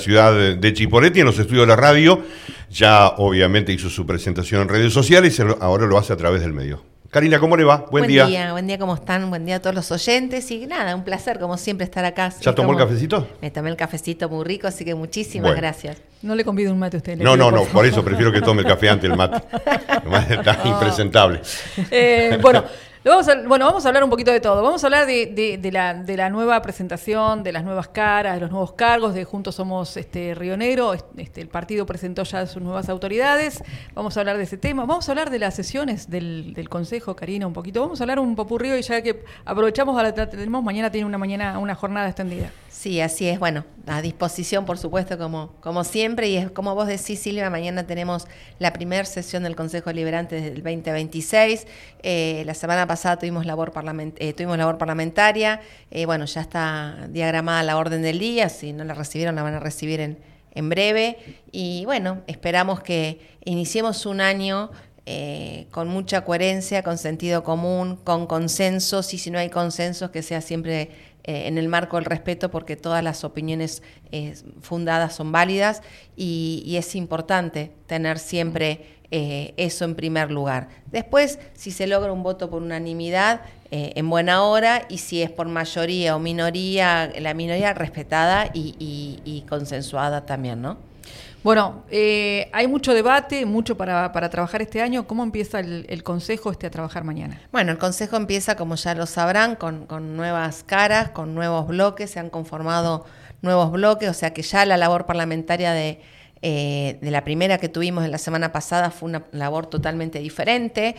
ciudad de Chipoleti, en los estudios de la radio. Ya obviamente hizo su presentación en redes sociales y ahora lo hace a través del medio. Karina, ¿cómo le va? Buen día. Buen día, ¿cómo están? Buen día a todos los oyentes y nada, un placer como siempre estar acá. ¿Ya tomó el cafecito? Me tomé el cafecito muy rico, así que muchísimas gracias. No le convido un mate a usted. No, por eso prefiero que tome el café antes del mate. El mate está impresentable. Vamos a hablar un poquito de todo. Vamos a hablar de la nueva presentación, de las nuevas caras, de los nuevos cargos, de Juntos Somos Río Negro. El partido presentó ya sus nuevas autoridades. Vamos a hablar de ese tema. Vamos a hablar de las sesiones del Consejo, Karina, un poquito. Vamos a hablar un popurrí y ya que aprovechamos, mañana tiene una jornada extendida. Sí, así es. Bueno, a disposición, por supuesto, como siempre. Y es como vos decís, Silvia, mañana tenemos la primera sesión del Consejo Deliberante desde el 2026. La semana pasada tuvimos labor parlamentaria. Ya está diagramada la orden del día. Si no la recibieron, la van a recibir en breve. Y bueno, esperamos que iniciemos un año con mucha coherencia, con sentido común, con consensos, y si no hay consensos, que sea siempre en el marco del respeto, porque todas las opiniones fundadas son válidas y es importante tener siempre eso en primer lugar. Después, si se logra un voto por unanimidad, en buena hora, y si es por mayoría o minoría, la minoría respetada y consensuada también, ¿no? Bueno, hay mucho debate, mucho para trabajar este año. ¿Cómo empieza el Consejo a trabajar mañana? Bueno, el Consejo empieza, como ya lo sabrán, con nuevas caras, con nuevos bloques. Se han conformado nuevos bloques, o sea que ya la labor parlamentaria de la primera que tuvimos en la semana pasada fue una labor totalmente diferente.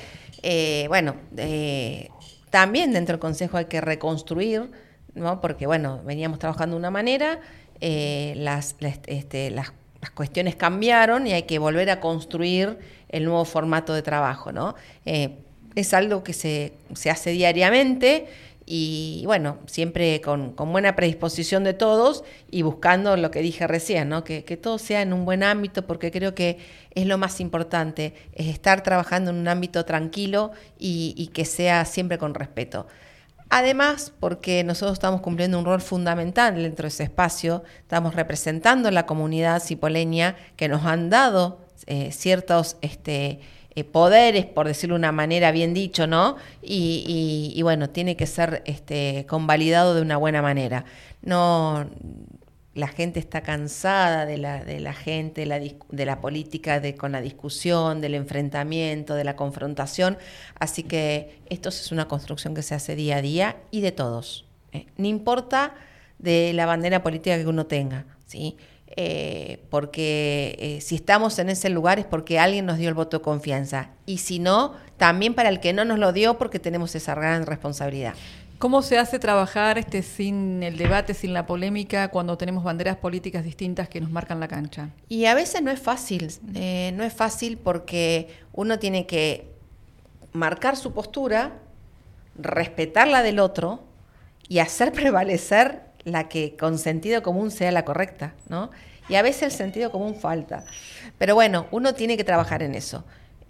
También dentro del Consejo hay que reconstruir, ¿no? Porque, veníamos trabajando de una manera, las cuestiones cambiaron y hay que volver a construir el nuevo formato de trabajo, ¿no? Es algo que se hace diariamente y, siempre con buena predisposición de todos y buscando lo que dije recién, ¿no? Que todo sea en un buen ámbito, porque creo que es lo más importante, es estar trabajando en un ámbito tranquilo y que sea siempre con respeto. Además, porque nosotros estamos cumpliendo un rol fundamental dentro de ese espacio, estamos representando a la comunidad cipoleña que nos han dado ciertos poderes, por decirlo de una manera bien dicho, ¿no? Y tiene que ser convalidado de una buena manera. No, la gente está cansada de la gente, de la política, con la discusión, del enfrentamiento, de la confrontación. Así que esto es una construcción que se hace día a día y de todos. No importa de la bandera política que uno tenga, ¿sí? Porque si estamos en ese lugar es porque alguien nos dio el voto de confianza. Y si no, también para el que no nos lo dio, porque tenemos esa gran responsabilidad. ¿Cómo se hace trabajar sin el debate, sin la polémica, cuando tenemos banderas políticas distintas que nos marcan la cancha? Y a veces no es fácil porque uno tiene que marcar su postura, respetar la del otro y hacer prevalecer la que con sentido común sea la correcta, ¿no? Y a veces el sentido común falta. Pero uno tiene que trabajar en eso.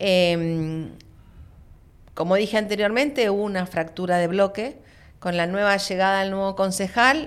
Como dije anteriormente, hubo una fractura de bloque. Con la nueva llegada del nuevo concejal,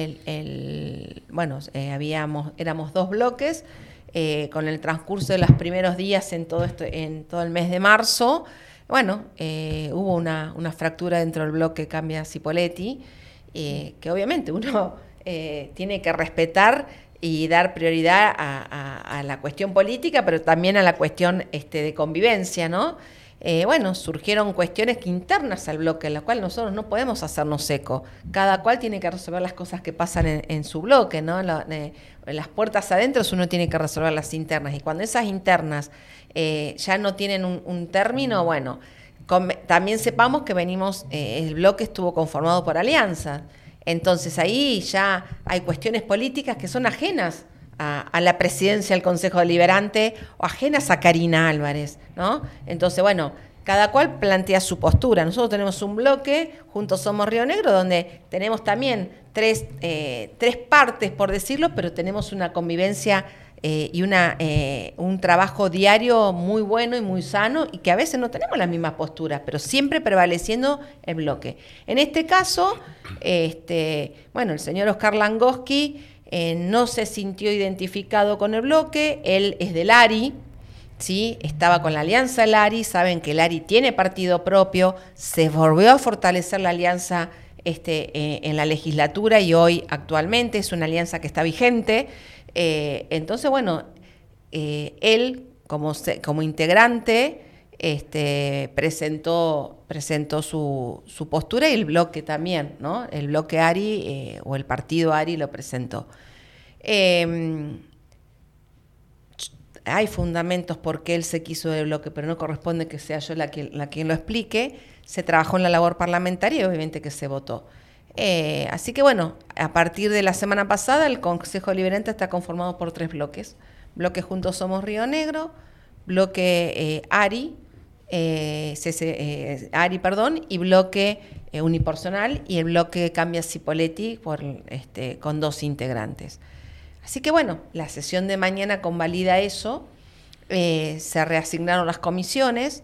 éramos dos bloques. Con el transcurso de los primeros días en todo el mes de marzo, hubo una fractura dentro del bloque Cambia Cipolletti, que obviamente uno tiene que respetar y dar prioridad a la cuestión política, pero también a la cuestión de convivencia, ¿no? Surgieron cuestiones internas al bloque, en las cuales nosotros no podemos hacernos eco. Cada cual tiene que resolver las cosas que pasan en su bloque, ¿no? Las puertas adentro uno tiene que resolver las internas. Y cuando esas internas ya no tienen un término, también sepamos que el bloque estuvo conformado por alianzas. Entonces ahí ya hay cuestiones políticas que son ajenas a la presidencia del Consejo Deliberante o ajenas a Karina Álvarez, ¿no? Entonces, cada cual plantea su postura. Nosotros tenemos un bloque, Juntos Somos Río Negro, donde tenemos también tres partes, por decirlo, pero tenemos una convivencia y un trabajo diario muy bueno y muy sano, y que a veces no tenemos las mismas posturas, pero siempre prevaleciendo el bloque. En este caso, el señor Oscar Langosky no se sintió identificado con el bloque, él es del ARI, ¿sí? Estaba con la alianza del ARI, saben que el ARI tiene partido propio, se volvió a fortalecer la alianza en la legislatura y hoy actualmente es una alianza que está vigente. Entonces, bueno, él como integrante presentó su postura y el bloque también, ¿no? El bloque ARI o el partido ARI lo presentó. Hay fundamentos por qué él se quiso del bloque, pero no corresponde que sea yo la quien lo explique. Se trabajó en la labor parlamentaria y obviamente que se votó. Así que bueno, a partir de la semana pasada el Consejo Deliberante está conformado por 3 bloques. Bloque Juntos Somos Río Negro, bloque ARI, y bloque unipersonal, y el bloque Cambia Cipolletti con 2 integrantes. Así que bueno, la sesión de mañana convalida eso, se reasignaron las comisiones,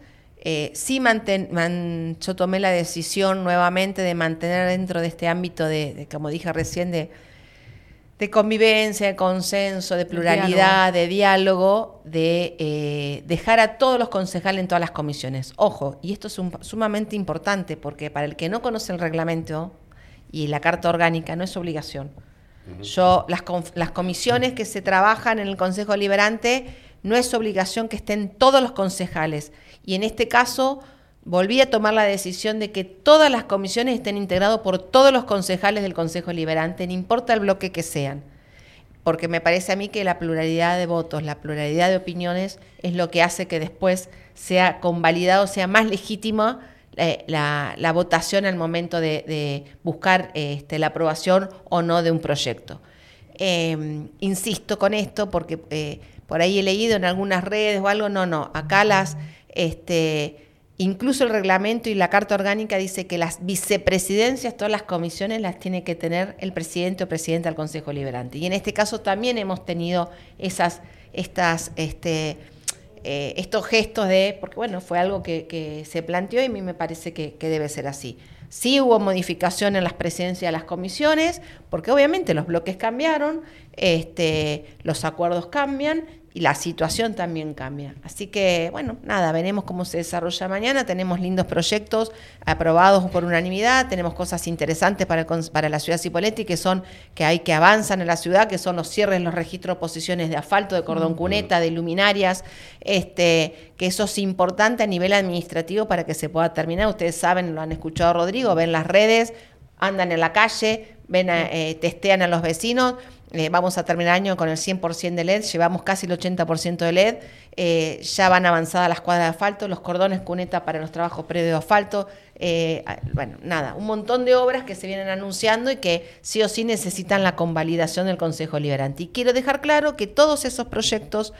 yo tomé la decisión nuevamente de mantener dentro de este ámbito de como dije recién, de convivencia, de consenso, de pluralidad, de diálogo, de dejar a todos los concejales en todas las comisiones. Ojo, y esto es sumamente importante porque para el que no conoce el reglamento y la carta orgánica no es obligación. Las comisiones que se trabajan en el Consejo Deliberante no es obligación que estén todos los concejales. Y en este caso volví a tomar la decisión de que todas las comisiones estén integradas por todos los concejales del Consejo Deliberante, no importa el bloque que sean. Porque me parece a mí que la pluralidad de votos, la pluralidad de opiniones es lo que hace que después sea convalidado, sea más legítima la votación al momento de buscar la aprobación o no de un proyecto. Insisto con esto porque por ahí he leído en algunas redes o algo, no, acá incluso el reglamento y la carta orgánica dice que las vicepresidencias, todas las comisiones las tiene que tener el presidente o presidenta del Consejo Deliberante. Y en este caso también hemos tenido estos gestos porque bueno, fue algo que se planteó y a mí me parece que debe ser así. Sí hubo modificación en las presidencias de las comisiones, porque obviamente los bloques cambiaron, los acuerdos cambian y la situación también cambia. Así que, bueno, nada, veremos cómo se desarrolla mañana. Tenemos lindos proyectos aprobados por unanimidad, tenemos cosas interesantes para la ciudad de Cipolletti que avanzan en la ciudad, que son los cierres, los registros de posiciones de asfalto, de cordón cuneta, de luminarias, que eso es importante a nivel administrativo para que se pueda terminar. Ustedes saben, lo han escuchado Rodrigo, ven las redes, andan en la calle, testean a los vecinos. Vamos a terminar el año con el 100% de LED, llevamos casi el 80% de LED, ya van avanzadas las cuadras de asfalto, los cordones cuneta para los trabajos previos de asfalto, un montón de obras que se vienen anunciando y que sí o sí necesitan la convalidación del Consejo Deliberante. Y quiero dejar claro que todos esos proyectos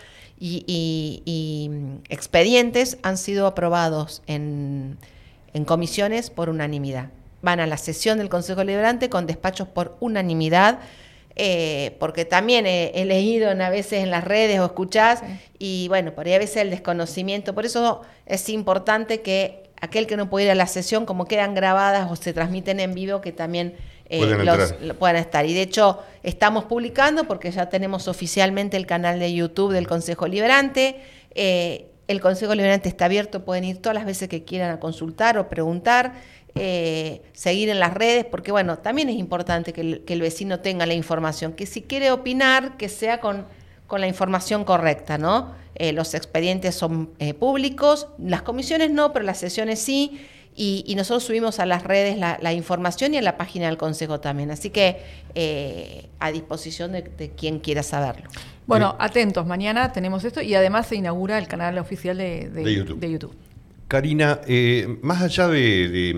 y expedientes han sido aprobados en comisiones por unanimidad. Van a la sesión del Consejo Deliberante con despachos por unanimidad, porque también he leído a veces en las redes o escuchás, y bueno, por ahí a veces el desconocimiento, por eso es importante que aquel que no puede ir a la sesión, como quedan grabadas o se transmiten en vivo, que también puedan estar. Y de hecho estamos publicando, porque ya tenemos oficialmente el canal de YouTube del Consejo Deliberante. El Consejo Deliberante está abierto, pueden ir todas las veces que quieran a consultar o preguntar. Seguir en las redes, porque bueno, también es importante que el vecino tenga la información, que si quiere opinar, que sea con la información correcta, ¿no? Los expedientes son públicos, las comisiones no, pero las sesiones sí, y nosotros subimos a las redes la información y a la página del Consejo también, así que a disposición de quien quiera saberlo. Bueno, atentos, mañana tenemos esto y además se inaugura el canal oficial de YouTube. Karina, más allá de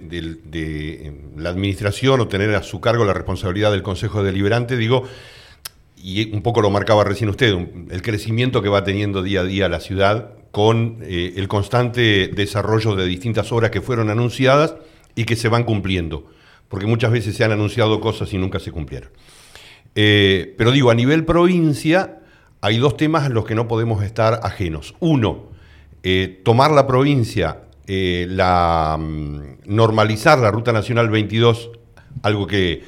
la administración o tener a su cargo la responsabilidad del Consejo Deliberante, digo, y un poco lo marcaba recién usted, el crecimiento que va teniendo día a día la ciudad con el constante desarrollo de distintas obras que fueron anunciadas y que se van cumpliendo, porque muchas veces se han anunciado cosas y nunca se cumplieron. Pero digo, a nivel provincia hay 2 temas en los que no podemos estar ajenos. Uno, tomar la provincia, normalizar la Ruta Nacional 22, algo que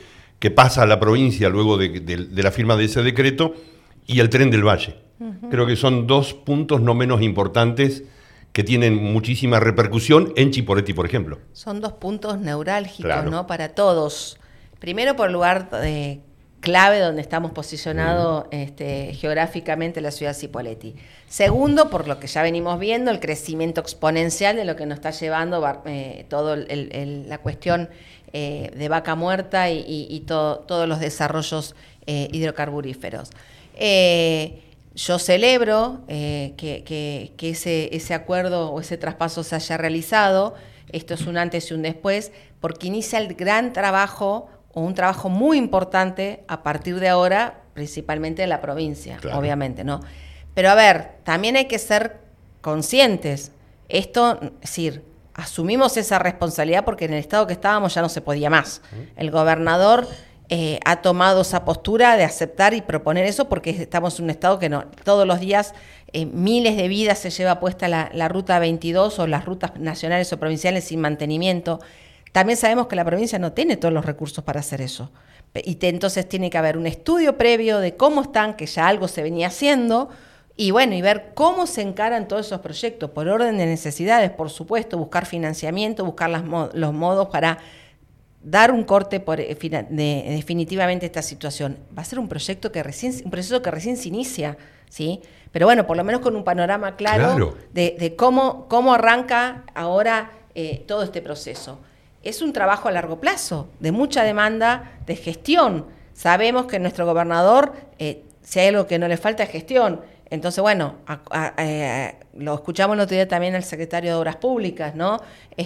que pasa a la provincia luego de la firma de ese decreto, y el Tren del Valle. Creo que son dos puntos no menos importantes que tienen muchísima repercusión en Chipoleti, por ejemplo. Son dos puntos neurálgicos, Claro. ¿no? Para todos. Primero por el lugar clave donde estamos posicionados geográficamente la ciudad de Cipolletti. Segundo, por lo que ya venimos viendo, el crecimiento exponencial de lo que nos está llevando todo la cuestión de Vaca Muerta y todos los desarrollos hidrocarburíferos. Yo celebro que ese acuerdo o ese traspaso se haya realizado. Esto es un antes y un después, porque inicia el gran trabajo, o un trabajo muy importante a partir de ahora, principalmente de la provincia, Claro. obviamente, ¿no? Pero a ver, también hay que ser conscientes. Esto, es decir, asumimos esa responsabilidad porque en el estado que estábamos ya no se podía más. El gobernador ha tomado esa postura de aceptar y proponer eso porque estamos en un estado que no todos los días miles de vidas se lleva puesta la ruta 22 o las rutas nacionales o provinciales sin mantenimiento. También sabemos que la provincia no tiene todos los recursos para hacer eso. Entonces tiene que haber un estudio previo de cómo están, que ya algo se venía haciendo, y bueno, y ver cómo se encaran todos esos proyectos, por orden de necesidades, por supuesto, buscar financiamiento, buscar los modos para dar un corte definitivamente a esta situación. Va a ser un proceso que recién se inicia, ¿sí? Pero bueno, por lo menos con un panorama claro. de cómo arranca ahora todo este proceso. Es un trabajo a largo plazo, de mucha demanda, de gestión. Sabemos que nuestro gobernador, si hay algo que no le falta es gestión. Entonces, bueno, lo escuchamos el otro día también al secretario de Obras Públicas, ¿no?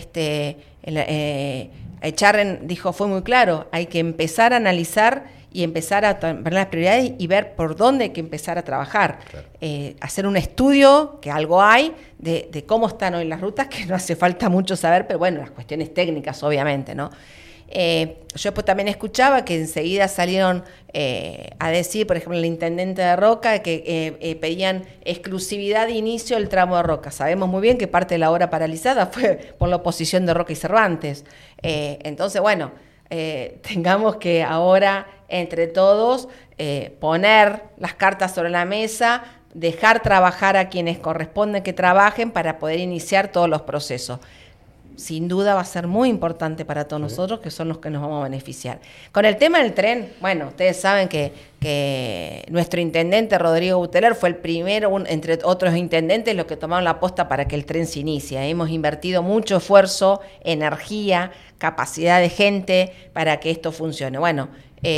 Echarren dijo, fue muy claro, hay que empezar a analizar y empezar a ver las prioridades y ver por dónde hay que empezar a trabajar. Claro. Hacer un estudio, que algo hay, de cómo están hoy las rutas, que no hace falta mucho saber, pero bueno, las cuestiones técnicas, obviamente, ¿no? Yo pues también escuchaba que enseguida salieron a decir, por ejemplo, el intendente de Roca, que pedían exclusividad de inicio del tramo de Roca. Sabemos muy bien que parte de la obra paralizada fue por la oposición de Roca y Cervantes. Entonces, bueno, tengamos que ahora, entre todos, poner las cartas sobre la mesa, dejar trabajar a quienes corresponde que trabajen para poder iniciar todos los procesos. Sin duda va a ser muy importante para todos nosotros, que son los que nos vamos a beneficiar. Con el tema del tren, bueno, ustedes saben que nuestro intendente Rodrigo Buteler fue el primero, entre otros intendentes, los que tomaron la posta para que el tren se inicie. Hemos invertido mucho esfuerzo, energía, capacidad de gente para que esto funcione. Bueno,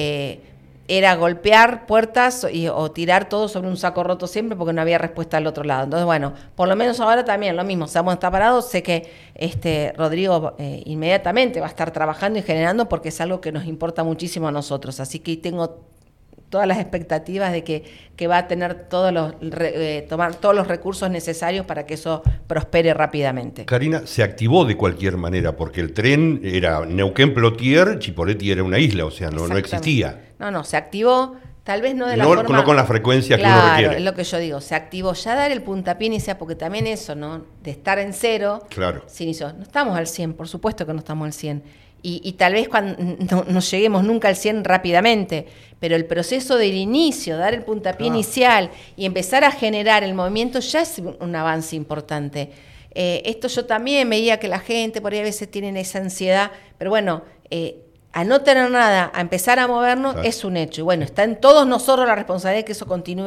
era golpear puertas o tirar todo sobre un saco roto siempre porque no había respuesta al otro lado. Entonces, bueno, por lo menos ahora también lo mismo, estamos parados. Sé que Rodrigo inmediatamente va a estar trabajando y generando porque es algo que nos importa muchísimo a nosotros. Así que tengo todas las expectativas de que va a tener tomar todos los recursos necesarios para que eso prospere rápidamente. Karina, se activó de cualquier manera porque el tren era Neuquén-Plotier, Chipoleti era una isla, o sea, no existía. No, se activó, tal vez no de la forma... No con la frecuencia que uno requiere. Claro, es lo que yo digo, se activó ya dar el puntapié inicial, porque también eso, ¿no? De estar en cero, claro. Se inició. No estamos al 100, por supuesto que no estamos al 100. Y tal vez cuando no lleguemos nunca al 100 rápidamente, pero el proceso del inicio, dar el puntapié inicial y empezar a generar el movimiento ya es un avance importante. Esto yo también veía que la gente por ahí a veces tienen esa ansiedad, pero bueno... a no tener nada, a empezar a movernos, claro. Es un hecho. Y bueno, está en todos nosotros la responsabilidad de que eso continúe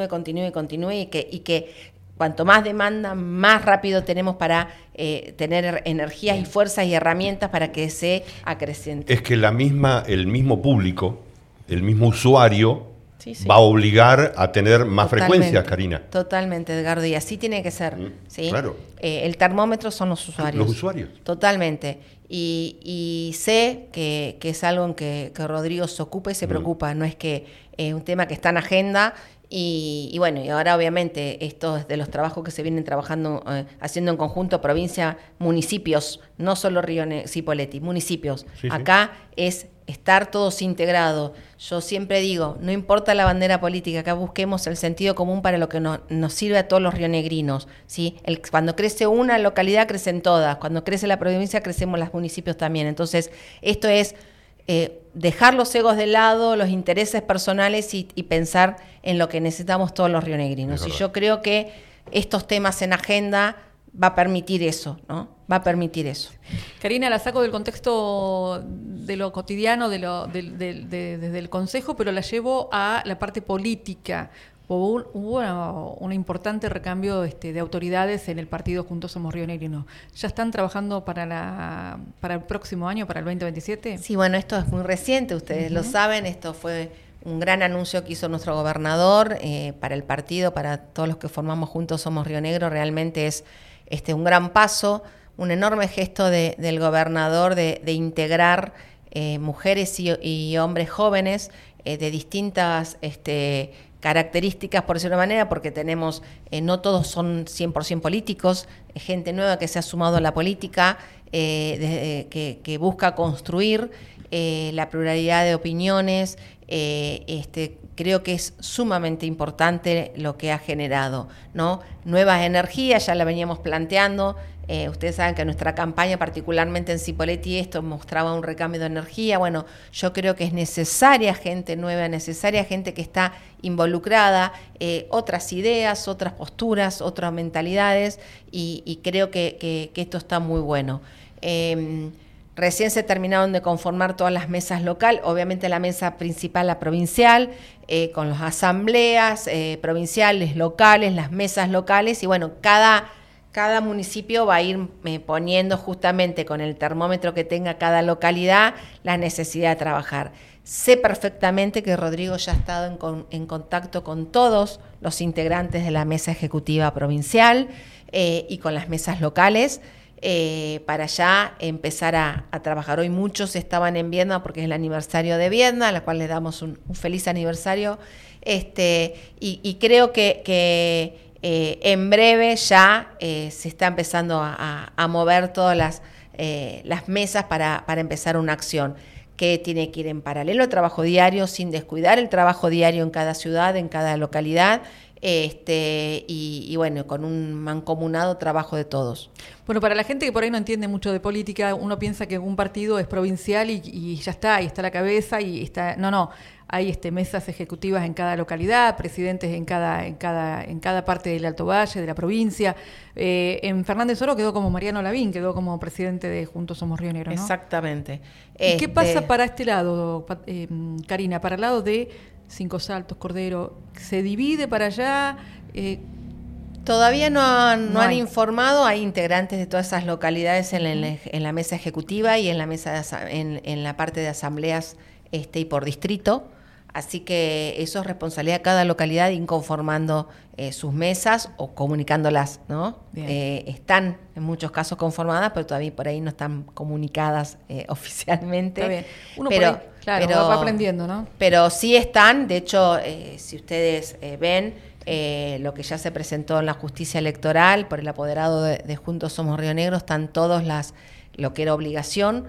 y que cuanto más demanda, más rápido tenemos para tener energías y fuerzas y herramientas para que se acreciente. Es que el mismo público, el mismo usuario, sí. Va a obligar a tener más frecuencias, Karina. Totalmente, Edgardo, y así tiene que ser. ¿sí? Claro. El termómetro son los usuarios. Los usuarios. Totalmente. Y sé que es algo en que Rodrigo se ocupa y se preocupa. No es que es un tema que está en agenda. Y bueno, y ahora obviamente esto es de los trabajos que se vienen trabajando, haciendo en conjunto provincia, municipios, no solo Cipolletti, municipios. Sí, acá es estar todos integrados. Yo siempre digo, no importa la bandera política, acá busquemos el sentido común para lo que nos sirve a todos los rionegrinos, ¿sí? Cuando crece una localidad, crecen todas. Cuando crece la provincia, crecemos los municipios también. Entonces, esto es dejar los egos de lado, los intereses personales y pensar en lo que necesitamos todos los rionegrinos. Y yo creo que estos temas en agenda va a permitir eso, ¿no? Va a permitir eso. Karina, la saco del contexto de lo cotidiano, desde el Consejo, pero la llevo a la parte política. Hubo un importante recambio de autoridades en el partido Juntos Somos Rionegrinos. ¿Ya están trabajando para el próximo año, para el 2027? Sí, bueno, esto es muy reciente, ustedes lo saben, esto fue un gran anuncio que hizo nuestro gobernador para el partido, para todos los que formamos Juntos Somos Río Negro. Realmente es un gran paso, un enorme gesto del gobernador de integrar mujeres y hombres jóvenes de distintas características, por decirlo de una manera, porque tenemos, no todos son 100% políticos, gente nueva que se ha sumado a la política, que busca construir la pluralidad de opiniones. Creo que es sumamente importante lo que ha generado, ¿no? Nuevas energías, ya la veníamos planteando. Ustedes saben que en nuestra campaña, particularmente en Cipolletti, esto mostraba un recambio de energía. Bueno, yo creo que es necesaria gente nueva, necesaria gente que está involucrada, otras ideas, otras posturas, otras mentalidades, y creo que esto está muy bueno. Recién se terminaron de conformar todas las mesas locales, obviamente la mesa principal, la provincial, con las asambleas provinciales, locales, las mesas locales, y bueno, cada municipio va a ir poniendo justamente con el termómetro que tenga cada localidad la necesidad de trabajar. Sé perfectamente que Rodrigo ya ha estado en contacto con todos los integrantes de la mesa ejecutiva provincial y con las mesas locales para ya empezar a trabajar. Hoy muchos estaban en Viedma porque es el aniversario de Viedma, a la cual les damos un feliz aniversario, y creo que en breve ya se está empezando a mover todas las mesas para empezar una acción que tiene que ir en paralelo al trabajo diario, sin descuidar el trabajo diario en cada ciudad, en cada localidad, y bueno, con un mancomunado trabajo de todos. Bueno, para la gente que por ahí no entiende mucho de política, uno piensa que un partido es provincial y ya está, y está la cabeza, y está... No, hay mesas ejecutivas en cada localidad, presidentes en cada parte del Alto Valle, de la provincia. En Fernández Oro quedó como Mariano Lavín, quedó como presidente de Juntos Somos Río Negro, ¿no? Exactamente. ¿Y qué pasa para este lado, Karina? Para el lado de Cinco Saltos, Cordero, ¿se divide para allá? Todavía no han informado. Hay integrantes de todas esas localidades en la mesa ejecutiva y en la mesa en la parte de asambleas y por distrito. Así que eso es responsabilidad de cada localidad ir conformando sus mesas o comunicándolas, ¿no? Están en muchos casos conformadas, pero todavía por ahí no están comunicadas oficialmente. Está bien. Uno pero va aprendiendo, ¿no? Pero sí están. De hecho, si ustedes ven lo que ya se presentó en la justicia electoral por el apoderado de Juntos Somos Río Negro, están todos lo que era obligación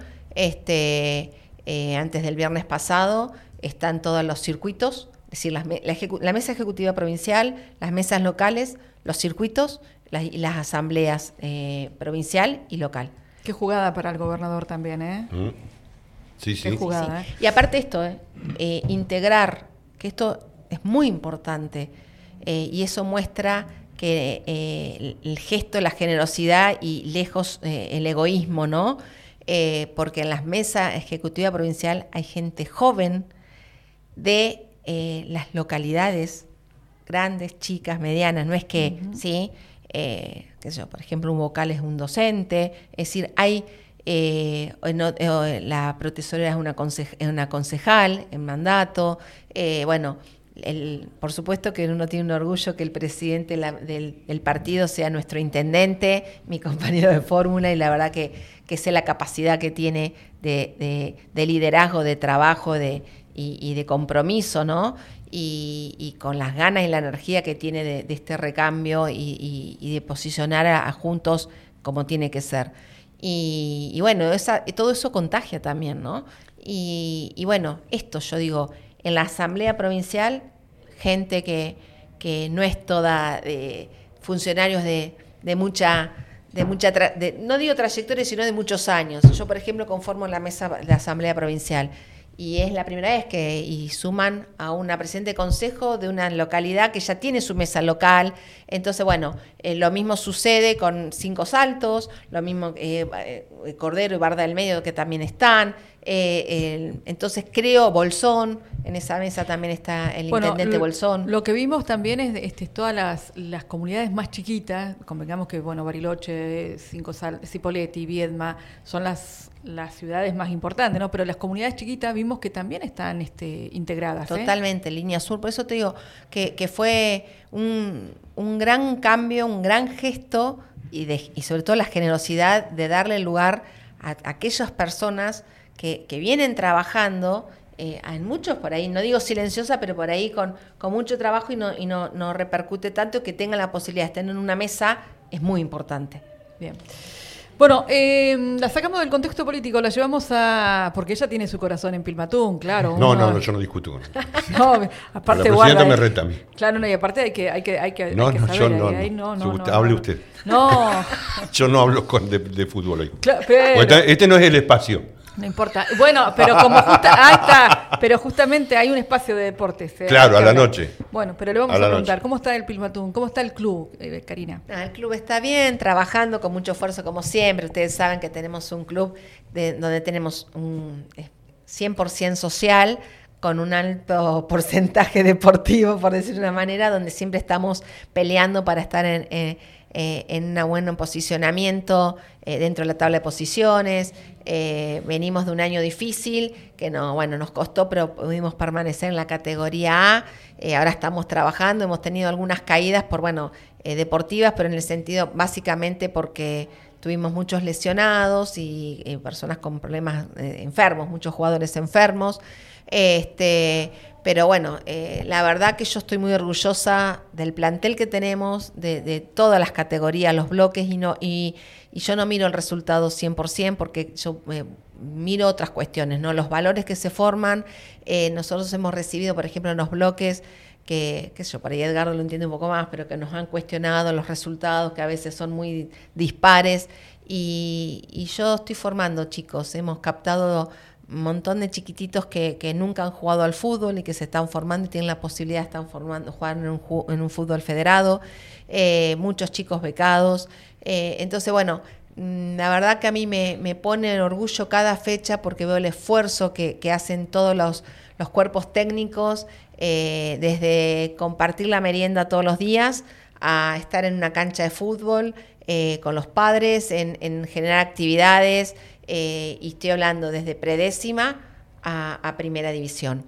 antes del viernes pasado. Están todos los circuitos, es decir, la mesa ejecutiva provincial, las mesas locales, los circuitos y las asambleas provincial y local. Qué jugada para el gobernador también, ¿eh? Sí. Qué jugada, sí. Y aparte esto, integrar, que esto es muy importante, y eso muestra que el gesto, la generosidad y lejos el egoísmo, ¿no? Porque en las mesas ejecutiva provincial hay gente joven de las localidades grandes, chicas, medianas. No es que, ¿sí? Qué sé yo, por ejemplo, un vocal es un docente. Es decir, hay la profesora es una concejal en mandato. Bueno, por supuesto que uno tiene un orgullo que el presidente del partido sea nuestro intendente, mi compañero de fórmula, y la verdad que sé la capacidad que tiene de liderazgo, de trabajo y de compromiso, ¿no? Y con las ganas y la energía que tiene de este recambio y de posicionar a Juntos como tiene que ser. Y bueno, todo eso contagia también, ¿no? Y bueno, esto yo digo, en la Asamblea Provincial, gente que no es toda funcionarios de mucha no digo trayectoria, sino de muchos años. Yo, por ejemplo, conformo la mesa de la Asamblea Provincial. Y es la primera vez que suman a una presidente de consejo de una localidad que ya tiene su mesa local. Entonces, bueno, lo mismo sucede con Cinco Saltos, lo mismo Cordero y Barda del Medio, que también están. Entonces creo Bolsón, en esa mesa también está el intendente Bolsón. Lo que vimos también es todas las comunidades más chiquitas, convengamos que Bariloche, Cipolletti, Viedma, son las ciudades más importantes, ¿no? Pero las comunidades chiquitas vimos que también están integradas. Totalmente, Línea Sur. Por eso te digo que fue un gran cambio, un gran gesto y sobre todo la generosidad de darle lugar a aquellas personas que vienen trabajando, en muchos por ahí, no digo silenciosa, pero por ahí con mucho trabajo y no repercute tanto, que tengan la posibilidad de estar en una mesa es muy importante. Bien. Bueno, la sacamos del contexto político, la llevamos porque ella tiene su corazón en Pilmatún, claro. No, yo no discuto con ella. No, aparte la presidenta me reta a mí. Claro, no, y aparte hay que saber. Hable usted. No. Yo no hablo de fútbol hoy. Claro, pero este no es el espacio. No importa. Bueno, pero ahí está. Pero justamente hay un espacio de deportes. Claro, a la noche. Bueno, pero le vamos a preguntar, ¿cómo está el Pilmatún? ¿Cómo está el club, Karina? El club está bien, trabajando con mucho esfuerzo como siempre. Ustedes saben que tenemos un club donde tenemos un 100% social, con un alto porcentaje deportivo, por decir de una manera, donde siempre estamos peleando para estar en un buen posicionamiento dentro de la tabla de posiciones. Venimos de un año difícil que nos costó, pero pudimos permanecer en la categoría A. Ahora estamos trabajando, hemos tenido algunas caídas deportivas, pero en el sentido básicamente porque tuvimos muchos lesionados y personas con problemas enfermos, muchos jugadores enfermos. Pero bueno, la verdad que yo estoy muy orgullosa del plantel que tenemos, de todas las categorías, los bloques, y yo no miro el resultado 100% porque yo miro otras cuestiones, ¿no? Los valores que se forman. Nosotros hemos recibido, por ejemplo, en los bloques, qué sé yo, por ahí Edgardo lo entiende un poco más, pero que nos han cuestionado los resultados, que a veces son muy dispares, y yo estoy formando chicos, hemos captado un montón de chiquititos que nunca han jugado al fútbol y que se están formando y tienen la posibilidad de estar jugar en un fútbol federado, muchos chicos becados. Entonces, bueno, la verdad que a mí me pone en orgullo cada fecha porque veo el esfuerzo que hacen todos los cuerpos técnicos, desde compartir la merienda todos los días a estar en una cancha de fútbol con los padres, en generar actividades. Y estoy hablando desde predécima a primera división.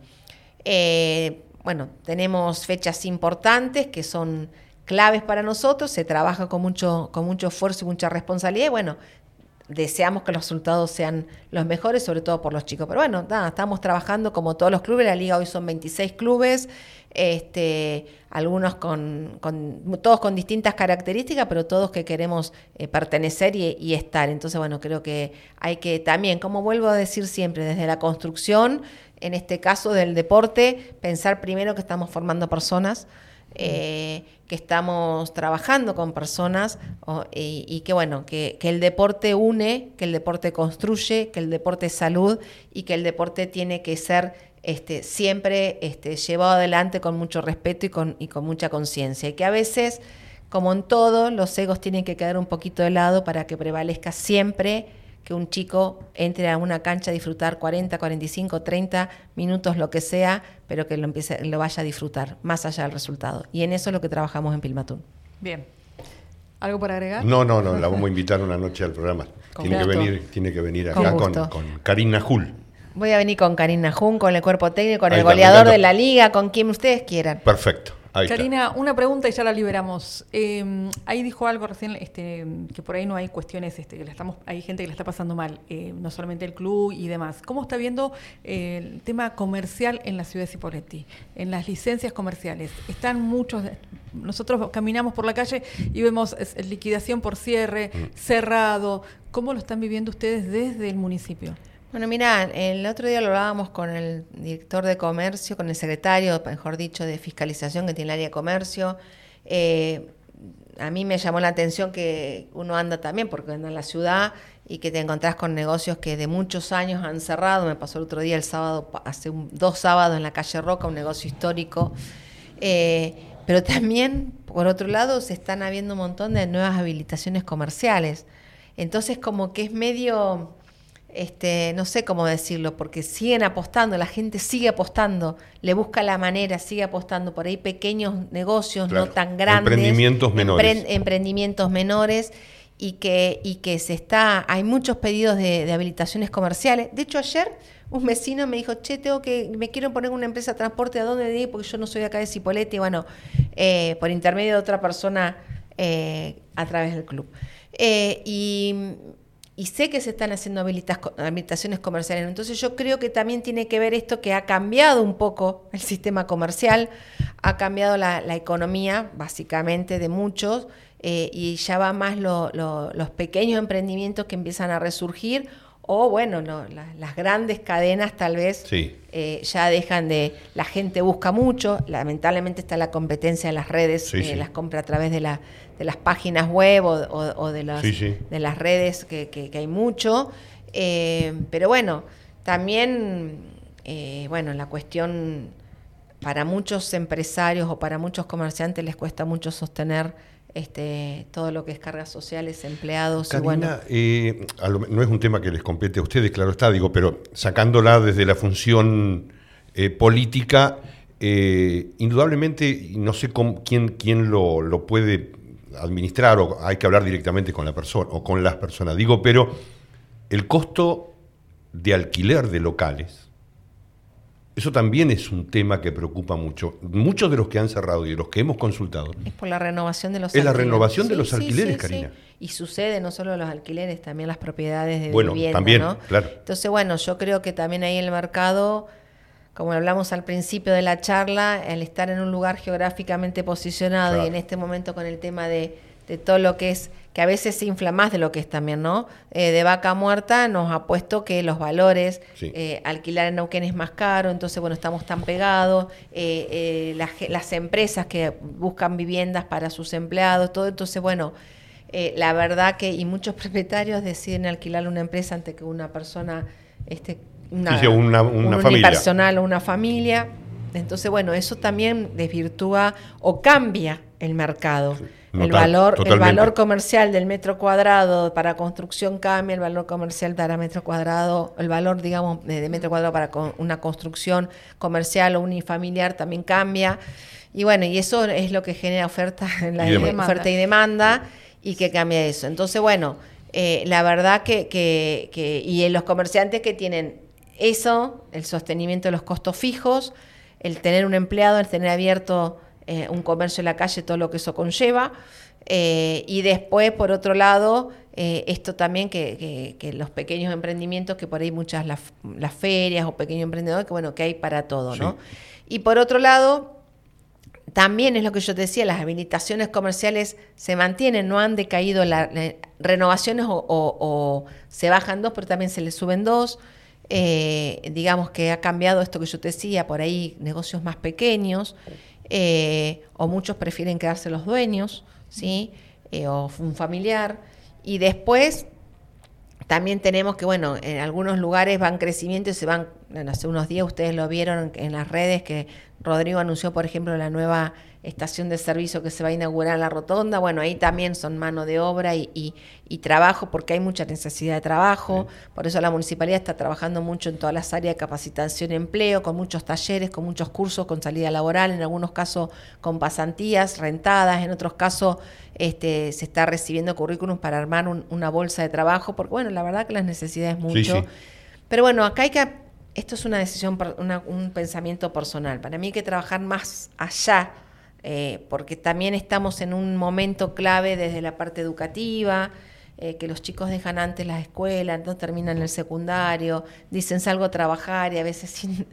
Bueno, tenemos fechas importantes que son claves para nosotros, se trabaja con mucho esfuerzo y mucha responsabilidad, y bueno, deseamos que los resultados sean los mejores, sobre todo por los chicos. Pero bueno, estamos trabajando como todos los clubes, la liga hoy son 26 clubes, algunos todos con distintas características, pero todos que queremos pertenecer y estar. Entonces, bueno, creo que hay que también, como vuelvo a decir siempre, desde la construcción, en este caso del deporte, pensar primero que estamos formando personas, que estamos trabajando con personas y que bueno, que el deporte une, que el deporte construye, que el deporte es salud y que el deporte tiene que ser siempre llevado adelante con mucho respeto y con mucha conciencia, y que a veces, como en todo, los egos tienen que quedar un poquito de lado para que prevalezca siempre que un chico entre a una cancha a disfrutar 40, 45, 30 minutos, lo que sea, pero que lo vaya a disfrutar, más allá del resultado. Y en eso es lo que trabajamos en Pilmatún. Bien. ¿Algo para agregar? No, la vamos a invitar una noche al programa. Tiene que venir acá con Karina Jul. Voy a venir con Karina Jun, con el cuerpo técnico, con el goleador de la liga, con quien ustedes quieran. Perfecto. Karina, una pregunta y ya la liberamos. Ahí dijo algo recién, que por ahí no hay cuestiones, hay gente que la está pasando mal, no solamente el club y demás. ¿Cómo está viendo el tema comercial en la ciudad de Cipolletti, en las licencias comerciales? Están muchos, nosotros caminamos por la calle y vemos liquidación por cierre, cerrado. ¿Cómo lo están viviendo ustedes desde el municipio? Bueno, mirá, el otro día lo hablábamos con el director de comercio, con el secretario, mejor dicho, de fiscalización que tiene el área de comercio. a mí me llamó la atención que uno anda también, porque anda en la ciudad y que te encontrás con negocios que de muchos años han cerrado. Me pasó el otro día, el sábado, hace 2 sábados en la calle Roca, un negocio histórico. Pero también, por otro lado, se están habiendo un montón de nuevas habilitaciones comerciales. Entonces, como que es medio, no sé cómo decirlo, porque siguen apostando, la gente sigue apostando, le busca la manera, sigue apostando. Por ahí pequeños negocios, claro, no tan grandes. Emprendimientos menores. Emprendimientos menores. Y que hay muchos pedidos de habilitaciones comerciales. De hecho, ayer un vecino me dijo, che, me quiero poner una empresa de transporte, ¿a dónde ir? Porque yo no soy de acá de Cipolletti, bueno, por intermedio de otra persona a través del club. Y sé que se están haciendo habilitaciones comerciales. Entonces yo creo que también tiene que ver esto, que ha cambiado un poco el sistema comercial, ha cambiado la economía, básicamente, de muchos, y ya va más los pequeños emprendimientos que empiezan a resurgir, o bueno, las grandes cadenas tal vez sí. Ya dejan de... La gente busca mucho, lamentablemente está la competencia en las redes, sí, sí. Las compra a través de las páginas web o de las redes, que hay mucho, pero bueno, también, la cuestión, para muchos empresarios o para muchos comerciantes les cuesta mucho sostener todo lo que es cargas sociales, empleados. Karina, no es un tema que les compete a ustedes, claro está, pero sacándola desde la función política, indudablemente, no sé quién lo puede administrar, o hay que hablar directamente con la persona o con las personas, pero el costo de alquiler de locales, eso también es un tema que preocupa mucho. Muchos de los que han cerrado y de los que hemos consultado... Es por la renovación de los alquileres. Es la renovación de los alquileres, Karina. Sí. Y sucede no solo los alquileres, también las propiedades de Bueno, vivienda, también, ¿no? Claro. Entonces, yo creo que también ahí el mercado, como hablamos al principio de la charla, el estar en un lugar geográficamente posicionado, claro, y en este momento con el tema de todo lo que es, que a veces se infla más de lo que es también, ¿no? De Vaca Muerta nos ha puesto que los valores, sí, alquilar en Neuquén es más caro, entonces, estamos tan pegados, las empresas que buscan viviendas para sus empleados, todo, entonces, la verdad que, y muchos propietarios deciden alquilar una empresa antes que una persona, una familia, unipersonal o una familia. Entonces, eso también desvirtúa o cambia el mercado. Sí. El valor comercial del metro cuadrado para construcción cambia, el valor comercial para metro cuadrado, el valor, de metro cuadrado para una construcción comercial o unifamiliar también cambia. Y y eso es lo que genera oferta y demanda, y que cambia eso. Entonces, la verdad que y los comerciantes que tienen eso, el sostenimiento de los costos fijos, el tener un empleado, el tener abierto un comercio en la calle, todo lo que eso conlleva, y después, por otro lado, esto también que los pequeños emprendimientos, que por ahí muchas las ferias o pequeños emprendedores, que hay para todo, ¿no? Sí. Y por otro lado, también es lo que yo te decía, las habilitaciones comerciales se mantienen, no han decaído las renovaciones o se bajan 2, pero también se les suben 2. Digamos que ha cambiado esto que yo te decía, por ahí negocios más pequeños, o muchos prefieren quedarse los dueños, ¿sí? O un familiar. Y después también tenemos que, en algunos lugares van crecimiento y se van, hace unos días ustedes lo vieron en las redes, que Rodrigo anunció, por ejemplo, la nueva estación de servicio que se va a inaugurar en la Rotonda. Ahí también son mano de obra y trabajo, porque hay mucha necesidad de trabajo. Sí. Por eso la municipalidad está trabajando mucho en todas las áreas de capacitación y empleo, con muchos talleres, con muchos cursos, con salida laboral, en algunos casos con pasantías rentadas, en otros casos se está recibiendo currículums para armar una bolsa de trabajo, porque la verdad que las necesidades mucho. Sí, sí. Pero acá esto es una decisión, un pensamiento personal. Para mí hay que trabajar más allá, porque también estamos en un momento clave desde la parte educativa, que los chicos dejan antes la escuela, no terminan el secundario, dicen salgo a trabajar y a veces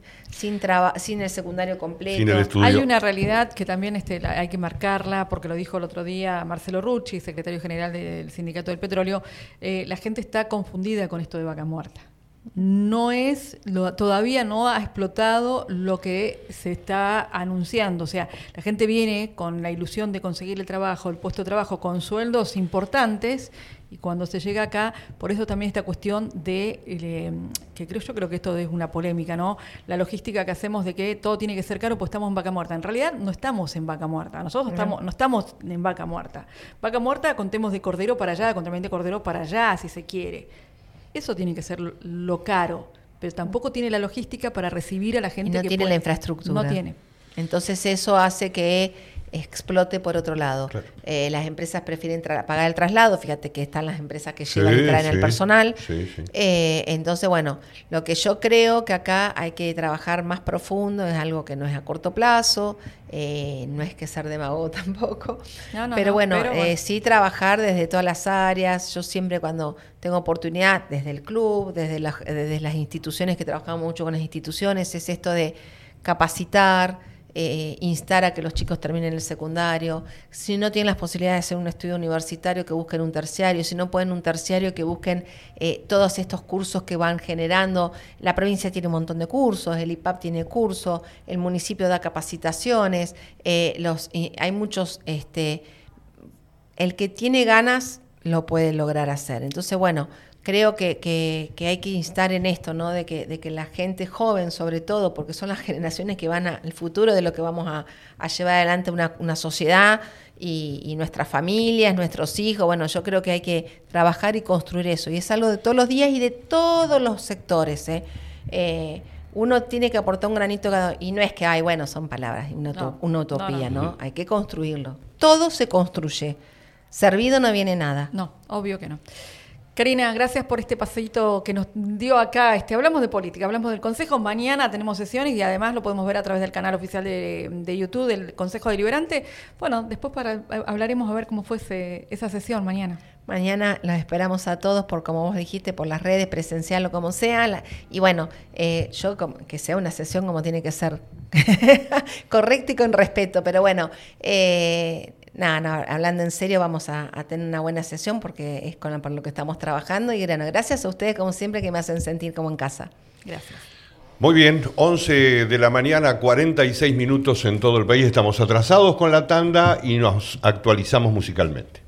sin el secundario completo. Sin el estudio. Hay una realidad que también hay que marcarla, porque lo dijo el otro día Marcelo Rucci, secretario general del Sindicato del Petróleo. La gente está confundida con esto de Vaca Muerta. todavía no ha explotado lo que se está anunciando. O sea, la gente viene con la ilusión de conseguir el trabajo, el puesto de trabajo con sueldos importantes, y cuando se llega acá, por eso también esta cuestión que yo creo que esto es una polémica, ¿no? La logística que hacemos de que todo tiene que ser caro, pues estamos en vaca muerta. En realidad no estamos en vaca muerta, nosotros no estamos en vaca muerta. Vaca muerta, contemos de cordero para allá, también de cordero para allá, si se quiere. Eso tiene que ser lo caro, pero tampoco tiene la logística para recibir a la gente. Y no tiene la infraestructura. No tiene. Entonces eso hace que explote por otro lado. Claro. Las empresas prefieren pagar el traslado, fíjate que están las empresas que llevan y traen al personal. Sí. Entonces, bueno, lo que yo creo que acá hay que trabajar más profundo, es algo que no es a corto plazo, no es que ser demagogo tampoco, pero bueno, sí trabajar desde todas las áreas. Yo siempre cuando tengo oportunidad, desde el club, desde las instituciones, que trabajamos mucho con las instituciones, es esto de capacitar, instar a que los chicos terminen el secundario. Si no tienen las posibilidades de hacer un estudio universitario, que busquen un terciario. Si no pueden un terciario, que busquen todos estos cursos que van generando. La provincia tiene un montón de cursos, el IPAP tiene cursos, el municipio da capacitaciones, hay muchos, el que tiene ganas lo puede lograr hacer. Entonces, bueno, creo que hay que instar en esto, ¿no? De que la gente joven, sobre todo, porque son las generaciones que van al futuro de lo que vamos a llevar adelante una sociedad y nuestras familias, nuestros hijos. Bueno, yo creo que hay que trabajar y construir eso. Y es algo de todos los días y de todos los sectores, uno tiene que aportar un granito y no es que, son palabras, una utopía, ¿no? Hay que construirlo. Todo se construye. Servido no viene nada. No, obvio que no. Karina, gracias por este paseíto que nos dio acá. Hablamos de política, hablamos del Consejo. Mañana tenemos sesiones y además lo podemos ver a través del canal oficial de YouTube del Consejo Deliberante. Bueno, después hablaremos a ver cómo fue esa sesión mañana. Mañana los esperamos a todos, como vos dijiste, por las redes, presencial o como sea. Y bueno, que sea una sesión como tiene que ser, correcta y con respeto. Pero bueno, hablando en serio, vamos a tener una buena sesión porque es por lo que estamos trabajando. Y bueno, gracias a ustedes, como siempre, que me hacen sentir como en casa. Gracias. Muy bien, 11 de la mañana, 46 minutos en todo el país. Estamos atrasados con la tanda y nos actualizamos musicalmente.